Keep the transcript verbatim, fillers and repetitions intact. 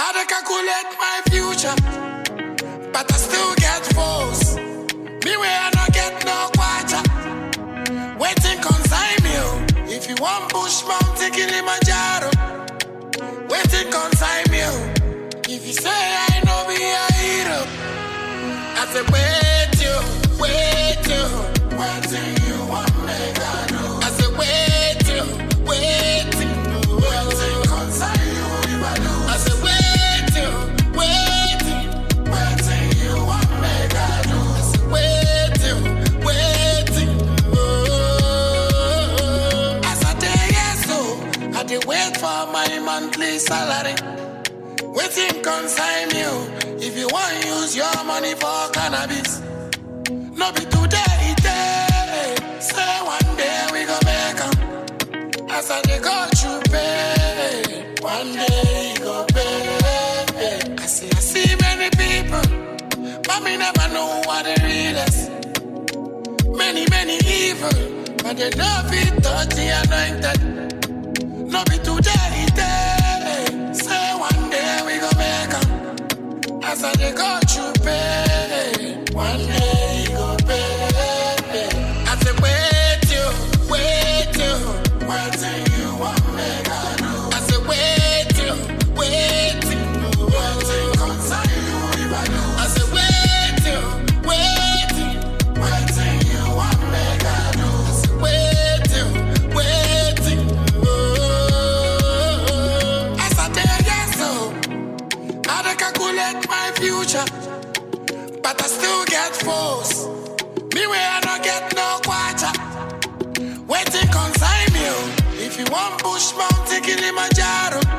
I dey calculate my future, but I still get foes. Me where I not get no quarter. Waiting consign me, oh. If you want push mountain Kilimanjaro, waiting consign me, oh. If you say I know be a hero, I say wait you, wait you, waiting you want me to do. I say wait you, wait you, waiting consign you if I do. I say wait you, wait you, waiting you want me to do. I say wait you, wait you. Oh. As I day yes so, I dey wait for my monthly salary. Waiting consign you. If you want use your money for cannabis, no be today, day. Say one day we go make 'em. As I dey go to pay, one day you go pay. I see, I see many people, but me never know what the real is. Many, many evil, but they don't fit touch the anointed. No be today, day. Say one day we go make 'em. As I dey go to pay, one day you go pay. I say wait you, wait you, waiting you want me to do. I say wait you, wait you, waiting consign you if I do. I say wait you, wait you, waiting you want me to do. I say wait you, wait you. Oh. As I dey yes so, I dey calculate my future, but I still get foes. Me where I not get no quarter. Waiting consign me, oh. If you want push mountain Kilimanjaro,